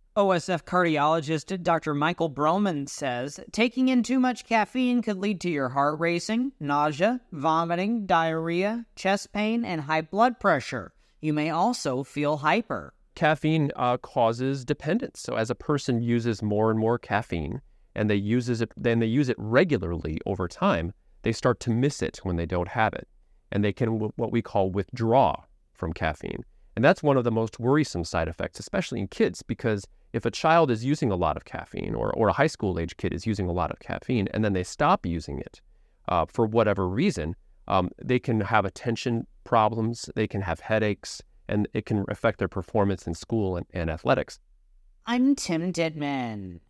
OSF cardiologist Dr. Michael Broman says taking in too much caffeine could lead to your heart racing, nausea, vomiting, diarrhea, chest pain, and high blood pressure. You may also feel hyper. Caffeine causes dependence. So as a person uses more and more caffeine and they use it regularly over time, they start to miss it when they don't have it. And they can what we call withdraw from caffeine. And that's one of the most worrisome side effects, especially in kids, because if a child is using a lot of caffeine or a high school age kid is using a lot of caffeine and then they stop using it for whatever reason, they can have attention problems, they can have headaches, and it can affect their performance in school and athletics. I'm Tim Didman.